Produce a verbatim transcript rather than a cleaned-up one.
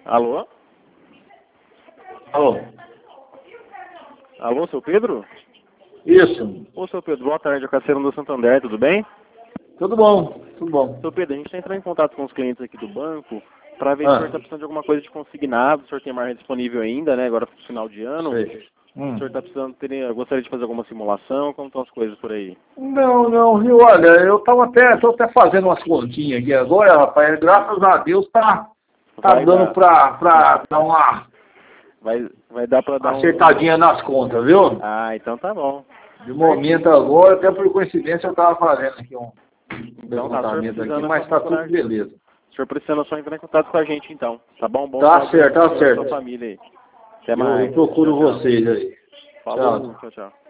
Alô? Alô? Alô, seu Pedro? Isso. Ô, seu Pedro, boa tarde, é o Caceiro do Santander, tudo bem? Tudo bom, tudo bom. Seu Pedro, a gente está entrando em contato com os clientes aqui do banco para ver se o Ah, senhor está precisando de alguma coisa de consignado, se o senhor tem margem disponível ainda, né, agora para o final de ano. sei. O Hum. senhor está precisando ter, eu gostaria de fazer alguma simulação, como estão as coisas por aí? Não, não, viu, olha, eu tava até, tô até fazendo umas continhas aqui agora, rapaz, graças a Deus tá, tá Vai dando dar, pra, pra dar uma vai, vai dar para dar um... acertadinha nas contas, viu? Ah, então tá bom. De momento agora, até por coincidência, eu tava fazendo aqui um Então tá, o senhor levantamento aqui, precisando é mas só tá procurar tudo a gente. beleza. O senhor precisando é só entrar em contato com a gente então, tá bom? Bom Tá final de ano certo, pra tá senhor e certo. sua família aí. Até Eu, eu mais. procuro Tchau, tchau. vocês aí. Falou, Tchau. tchau, tchau.